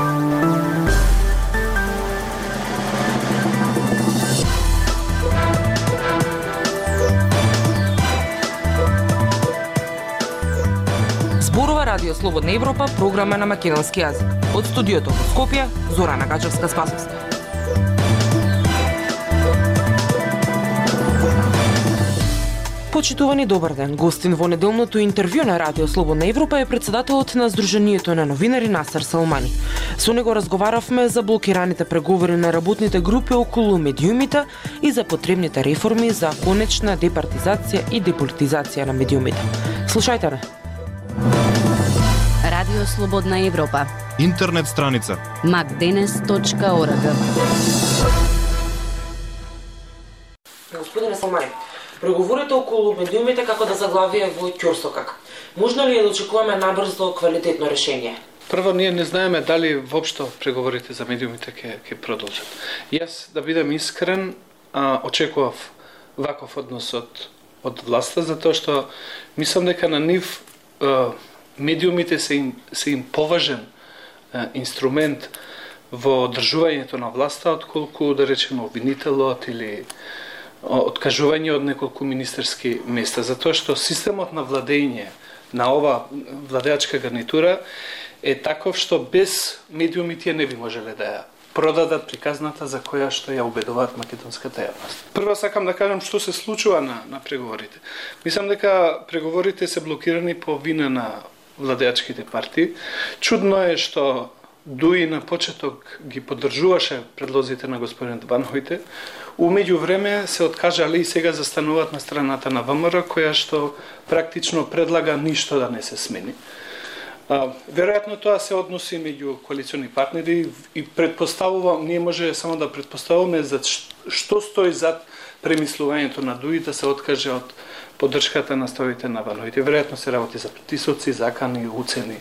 Зборува Радио Слободна Европа, програма на македонски јазик. Од студиото во Скопје, Зорана Гаџевска-Спасовска. Почитувани, добар ден. Гостин во неделното интервју на Радио Слободна Европа е претседателот на Сдруженијето на новинари Насер Салмани. Со него разговаравме за блокираните преговори на работните групи околу медиумите и за потребните реформи за конечна департизација и деполитизација на медиумите. Слушајте не. Радио Слободна Европа. Интернет страница macdenes.org. Господине Салмани, преговорите околу медиумите како да заглавие во ќорсокак. Можно ли да очекуваме набрзо квалитетно решение? Прво, ние не знаеме дали воопшто преговорите за медиумите ќе продолжат. Јас, да бидам искрен, очекував ваков однос од власта, затоа што мислам дека на нив медиумите се им поважен инструмент во одржувањето на власта, отколку, да речеме, обвинителот или откажување од неколку министерски места, затоа што системот на владење на ова владеачка гарнитура е таков што без медиуми тие не би можеле да ја продадат приказната за која што ја убедуваат македонската јавност. Прво сакам да кажам што се случува на преговорите. Мислам дека преговорите се блокирани по вина на владеачките партии. Чудно е што Дуи на почеток ги поддржуваше предлозите на господин Ван Хојте. Умеѓу време се откажале и сега застануваат на страната на ВМРО, која што практично предлага ништо да не се смени. Веројатно тоа се односи меѓу коалициони партнери и предпоставувам, ние може само да предпоставуваме за што стои зад премислувањето на Дуи да се откаже од поддршката на ставите на Ван Хојте. Веројатно се работи за притисоци, закани, уцени.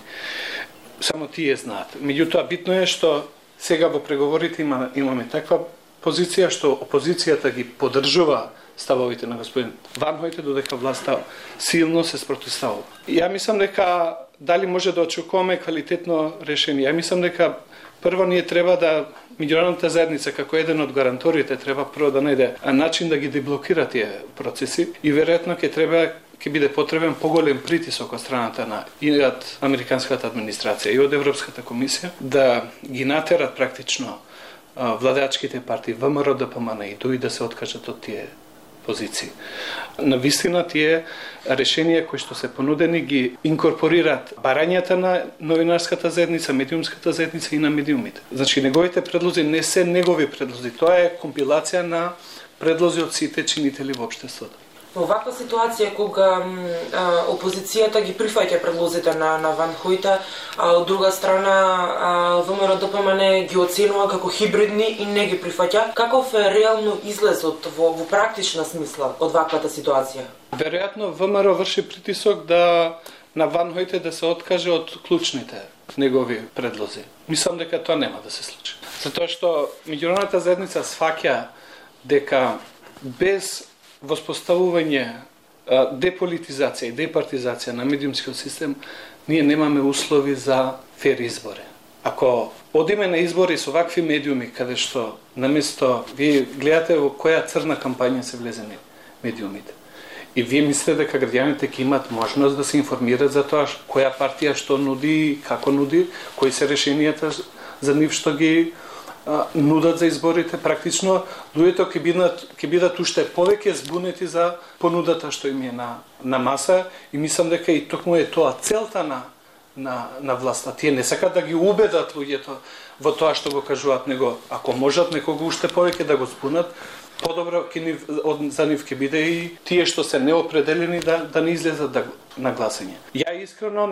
Само тие знаат. Меѓутоа, битно е што сега во преговорите имаме таква позиција што опозицијата ги поддржува ставовите на господин Ван Хојте, додека власта силно се спротивставува. Ја мислам дека дали може да очекуваме квалитетно решение. Ја мислам дека прво ние треба да меѓународната заедница како еден од гаранторите треба прво да најде начин да ги деблокира тие процеси и веројатно ќе биде потребен поголем притисок од страната на и од американската администрација и од Европската комисија да ги натерат практично владеачките партии ВМРО, ДПМН и Дуи да се откажат од тие позиции. Навистина тие решенија кои што се понудени ги инкорпорираат барањата на новинарската заедница, медиумската заедница и на медиумите. Значи неговите предлози не се негови предлози, тоа е компилација на предлози од сите чинители во општеството. Во ваква ситуација кога опозицијата ги прифаќа предлозите на Ван Хојте, а од друга страна ВМРО ДПМН ги оценува како хибридни и не ги прифаќа, каков е реално излезот во практична смисла од ваквата ситуација? Веројатно ВМРО врши притисок на Ван Хојте да се откаже од клучните негови предлози. Мислам дека тоа нема да се случи. Затоа што меѓународната заедница сфаќа дека без воспоставување деполитизација и департизација на медиумскиот систем, ние немаме услови за фер избори. Ако одиме на избори со вакви медиуми, каде што наместо вие гледате во која црна кампања се влезени медиумите, и вие мислите дека граѓаните ќе имаат можност да се информираат за тоа која партија што нуди, како нуди, кои се решенијата за нив што ги нудат за изборите, практично луѓето ќе бидат уште повеќе збунети за понудата што им е на маса и мислам дека и токму е тоа целта на власта. Тие не сакат да ги убедат луѓето во тоа што го кажуваат, него ако можат некого уште повеќе да го збунат, подобро за нив ќе биде и тие што се неопределени да не излезат на гласање. Ја искрено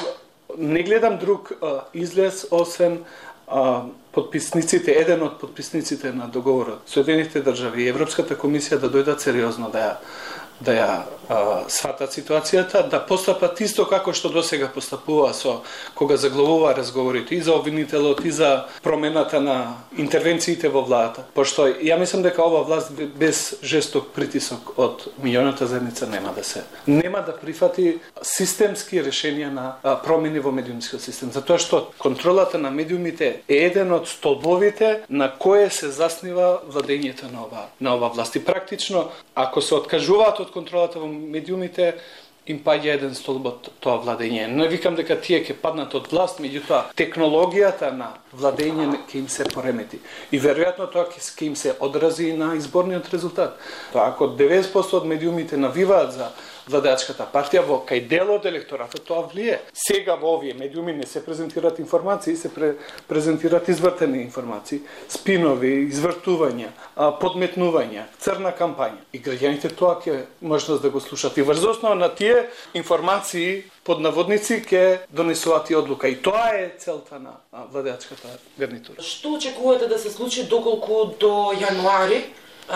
не гледам друг излез освен подписниците, еден од подписниците на договорот, Соединените држави и Европската комисија да дојдат сериозно да да ја сватат ситуацијата, да постапат исто како што досега постапува со кога заглавува разговорите и за обвинителот и за промената на интервенциите во владата. Пошто ја мислам дека ова власт без жесток притисок од меѓународната заедница нема да прифати системски решенија на промени во медиумскиот систем, затоа што контролата на медиумите е еден од столбовите на кое се заснива владењето на ова власт. И практично, ако се откажуваат од контролата во медиумите, им паѓа еден столб од тоа владење. Не викам дека тие ќе паднат од власт, меѓутоа технологијата на владење ќе им се поремети. И веројатно тоа ќе им се одрази на изборниот резултат. Тоа ако 90% од медиумите навиваат за владеачката партија, во кај дел од електоратот тоа влие. Сега во овие медиуми не се презентираат информации, се презентираат извртени информации, спинови, извртувања, подметнувања, црна кампања. И граѓаните тоа ќе можат да го слушат. И врз основа на тие информации под наводници ќе донесуваат и одлука. И тоа е целта на владеачката гарнитура. Што очекувате да се случи доколку до јануари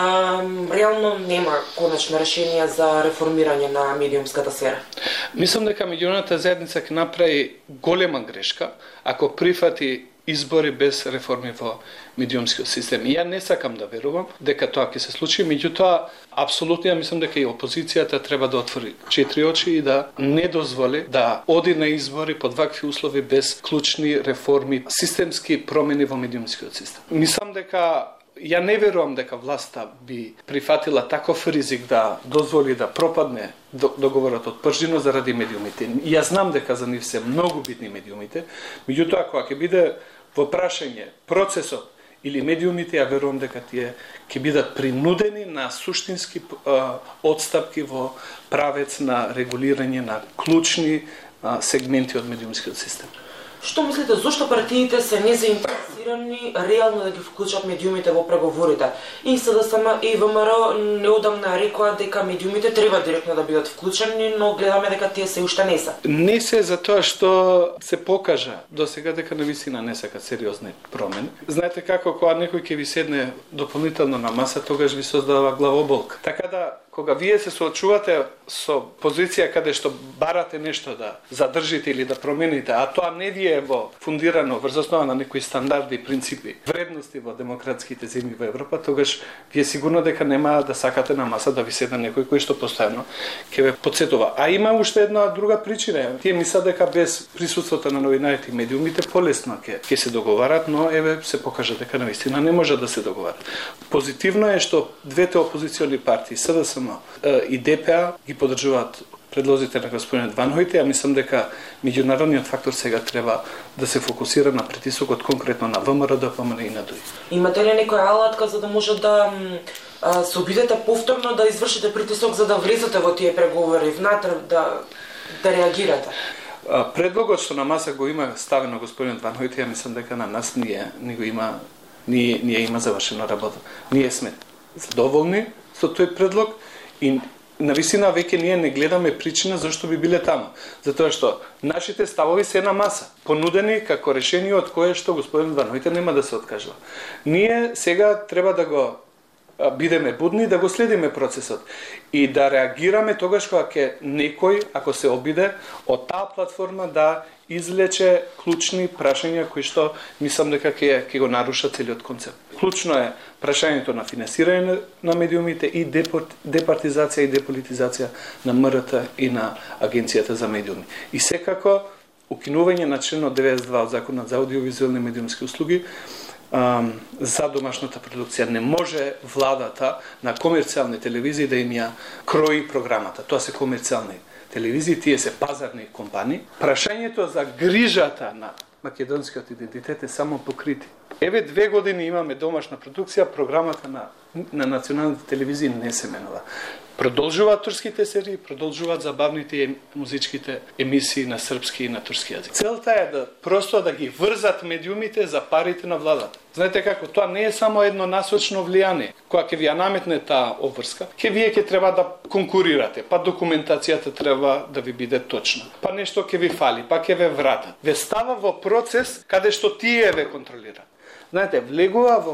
реално нема конечно решение за реформирање на медиумската сфера? Мислам дека меѓународната заедница ќе направи голема грешка ако прифати избори без реформи во медиумскиот систем. И ја не сакам да верувам дека тоа ќе се случи, меѓутоа апсолутно ја мислам дека и опозицијата треба да отвори 4 очи и да не дозволи да оди на избори под вакви услови без клучни реформи, системски промени во медиумскиот систем. Мислам дека ја не верувам дека власта би прифатила таков ризик да дозволи да пропадне договорот од Пржино заради медиумите. Ја знам дека за нив се многу битни медиумите, меѓутоа кога ќе биде во прашање процесот или медиумите, ја верувам дека тие ќе бидат принудени на суштински одстапки во правец на регулирање на клучни сегменти од медиумскиот систем. Што мислите, зошто партиите се незаинтересирани реално да ги вклучат медиумите во преговорите? И СДСМ и ВМРО неодамна рекоа дека медиумите треба директно да бидат вклучени, но гледаме дека тие се уште не се. Не се затоа што се покажа досега дека навистина не сакат сериозни промени. Знаете како кога некој ќе ви седне дополнително на маса, тогаш ви создава главоболка. Така да кога вие се соочувате со позиција каде што барате нешто да задржите или да промените, а тоа не ви е во фундирано врз основа на некои стандарди и принципи, вредности во демократските земји во Европа, тогаш вие сигурно дека нема да сакате на маса да ви седне некој кој што постојано ќе ве потсетува. А има уште една друга причина. Тие мислат дека без присуството на новинарите и медиумите полесно ќе се договарат, но еве се покажа дека навистина не може да се договарат. Позитивно е што двете опозициони партии, СДСМ и ДПА, ги подржуваат предлозите на господинот Ван Хојте. Ја мислам дека меѓународниот фактор сега треба да се фокусира на притисокот конкретно на ВМРО, ДПМН и на ДОИ. Имате ли некоја алатка за да може да се обидете повторно да извршите притисок за да влезете во тие преговори внатре, да реагирате? Предлогот што на маса го има ставено господинот Ван Хојте, ја мислам дека на нас ние има завршена работа. Ние сме задоволни со тој предлог и навистина веќе ние не гледаме причина зашто би биле таму. Затоа што нашите ставови се на маса, понудени како решение од кое што господин Ван Хојте нема да се откажува. Ние сега треба да го бидеме будни, да го следиме процесот и да реагираме тогаш кога ќе некој, ако се обиде, од таа платформа да извлече клучни прашања кои што мислам дека ќе го наруша целиот концепт. Клучно е прашањето на финансирање на медиумите и департизација и деполитизација на МРТ и на Агенцијата за медиуми. И секако укинување на членот 92 од Законот за аудиовизуелни медиумски услуги за домашната продукција. Не може владата на комерцијални телевизии да им ја крои програмата. Тоа се комерцијални телевизии, тие се пазарни компании. Прашањето за грижата на македонскиот идентитет е само покрити. Еве 2 години имаме домашна продукција, програмата на националните телевизии не се менува. Продолжуваат турските серии, продолжуваат забавните и музичките емисии на српски и на турски јазик. Целта е да просто да ги врзат медиумите за парите на владата. Знаете како, тоа не е само едно насочно влијание. Кога ќе ви ја наметне таа обврска, вие ќе треба да конкурирате, па документацијата треба да ви биде точна. Па нешто ќе ви фали, па ќе ве вратат. Ве става во процес каде што тие ве контролира. Знаете, влегува во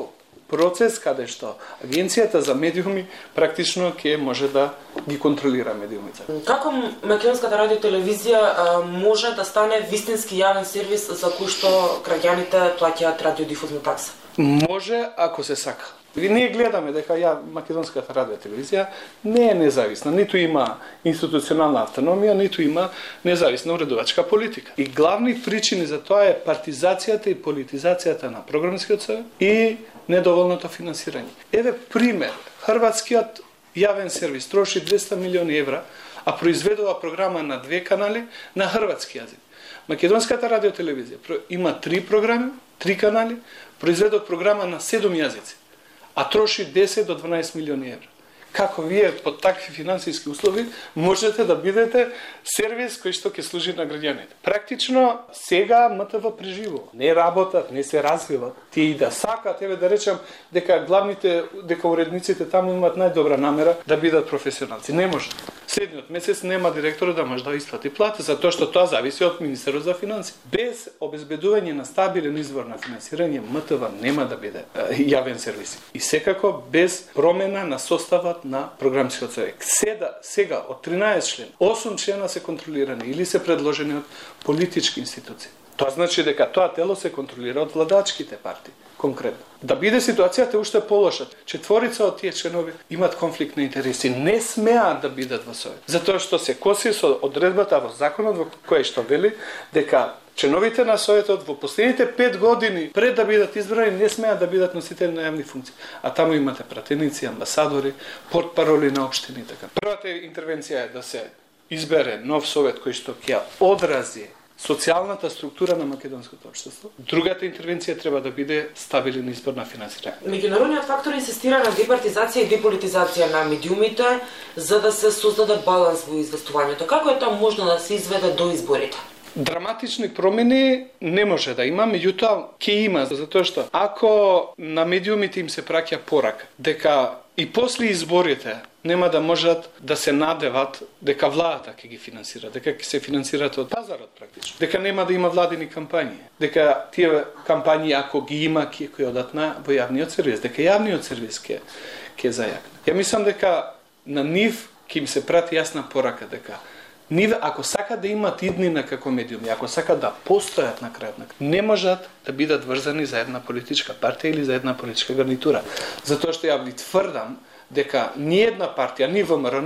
процес каде што Агенцијата за медиуми практично ќе може да ги контролира медиумите. Како Македонската радио телевизија може да стане вистински јавен сервис за кој што граѓаните плаќаат радиодифузна такса? Може, ако се сака. Ние гледаме дека Македонската радио телевизија не е независна, ниту има институционална автономија, ниту има независна уредувачка политика. И главни причини за тоа е партизацијата и политизацијата на програмскиот совет и недоволното финансирање. Еве пример, хрватскиот јавен сервис троши 200 милиони евра, а произведува програма на 2 канали на хрватски јазик. Македонската радио телевизија има 3 програми, 3 канали, произведува програма на 7 јазици, а троши 10 до 12 милиони евра. Како вие под такви финансиски услови можете да бидете сервис кој што ќе служи на граѓаните? Практично сега МТВ преживува. Не работат, не се развиват. Тие и да сакат, еве да речем дека дека уредниците таму имаат најдобра намера да бидат професионалци. Не може. Следниот месец нема директор да може да исплати плата, затоа што тоа зависи од Министерството за финансии. Без обезбедување на стабилен извор на финансирање, МТВ нема да биде јавен сервис. И секако без промена на составот на програмскиот совет. Сега од 13 член, 8 члена се контролирани или се предложени од политички институции. Тоа значи дека тоа тело се контролира од владачките партии, конкретно. Да биде ситуацијата уште полоша. 4 од тие членови имаат конфликт на интереси, не смеат да бидат во совет. Затоа што се коси со одредбата во законот во кој што вели дека членовите на советот во последните 5 години пред да бидат избрани не смеат да бидат носители на јавни функции. А таму имате пратеници, амбасадори, портпароли на општини и така. Првата интервенција е да се избере нов совет кој што ќе одрази социјалната структура на македонското општество. Другата интервенција треба да биде стабилен избор на финансирање. Меѓународниот фактор инсистира на департизација и деполитизација на медиумите за да се создаде баланс во известувањето. Како е тоа можно да се изведе до изборите? Драматични промени не може да има, меѓутоа ќе има, затоа што ако на медиумите им се праќа порака дека и после изборите нема да можат да се надеват дека владата ќе ги финансира, дека ќе се финансираат од пазарот практично, дека нема да има владини кампањи, дека тие кампањи ако ги има ќе одат во јавниот сервис, дека јавниот сервис ќе зајакне. Ја мислам дека на нив ќе им се прати јасна порака дека ниве, ако сакат да имат иднина како медиуми, ако сакат да постојат на крајот, не можат да бидат врзани за една политичка партија или за една политичка гарнитура. Затоа што ја ви тврдам дека ни една партија, ни ВМРО,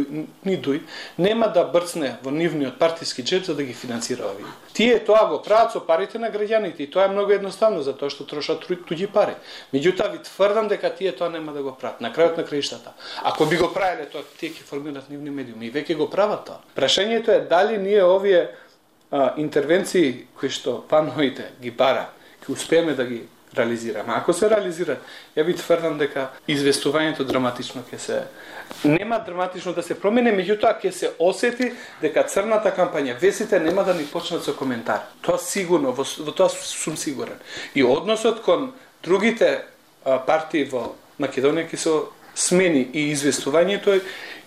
ни ДУИ, нема да брцне во нивниот партиски джеб за да ги финансира овие. Тие тоа го прават со парите на граѓаните и тоа е многу едноставно затоа што трошат туѓи пари. Меѓутоа ви тврдам дека тие тоа нема да го прават на крајот на краиштата. Ако би го правеле тоа, тие ќе формират нивни медиуми и веќе го прават тоа. Прашањето е дали ние овие интервенции кои што пановите ги бара, ќе успееме да ги реализираме. Ако се реализираат, ја ви тврдам дека известувањето драматично ќе се нема драматично да се промени, меѓутоа ќе се осети дека црната кампања, весите нема да ни почнат со коментар. Тоа сигурно, во тоа сум сигурен. И односот кон другите партии во Македонија ќе се смени и известувањето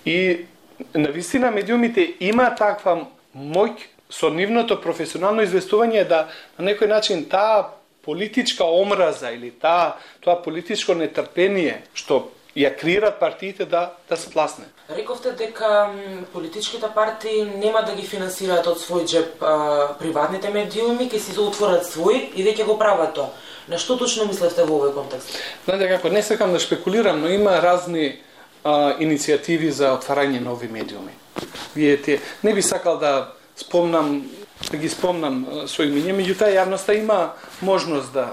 и навистина медиумите има таква моќ со нивното професионално известување да на некој начин таа политичка омраза или тоа политичко нетрпение што ја креираат партиите да спласне. Рековте дека политичките партии нема да ги финансираат од свој джеб приватните медиуми, ќе си отворат свој и веќе го прават тоа. На што точно мислевте во овој контекст? Знаете како, не сакам да шпекулирам, но има разни иницијативи за отварање нови медиуми. Вие не би сакал да ги спомнам со имиња, меѓутоа јавноста има можност да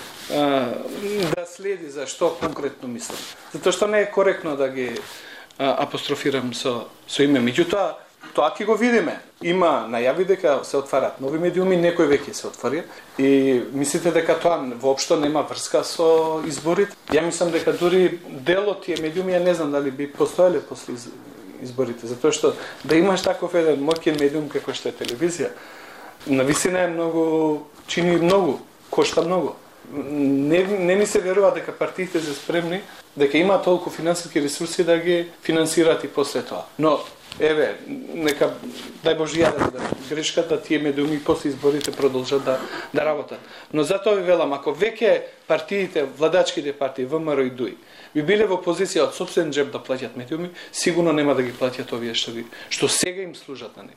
следи за што конкретно мислам. Затоа што не е коректно да ги апострофирам со име. Меѓутоа, тоа ќе го видиме. Има најави дека се отварат нови медиуми, некои веќе се отвори и мислите дека тоа воопшто нема врска со изборите? Ја мислам дека дури дел од тие медиуми, ја не знам дали би постоеле после изборите, затоа што да имаш таков еден моќен медиум како што е телевизија, навистина е многу, чини многу, кошта многу. Не ми се верува дека партиите се спремни, дека има толку финансиски ресурси да ги финансираат и после тоа. Но еве, нека, дај Боже ја да грешката, тие медиуми после изборите продолжат да работат. Но затоа ви велам, ако веќе партиите, владачките партии, ВМРО и ДУИ, би биле во позиција од сопствен джеб да платят медиуми, сигурно нема да ги платят овие што сега им служат на него.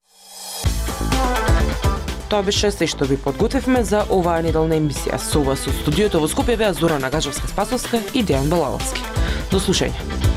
Тоа беше се што ви подготвивме за оваа неделна емисија. Со вас од студиото во Скопје беа Зорана Гаджевска-Спасовска и Дејан Балаловски. До слушање.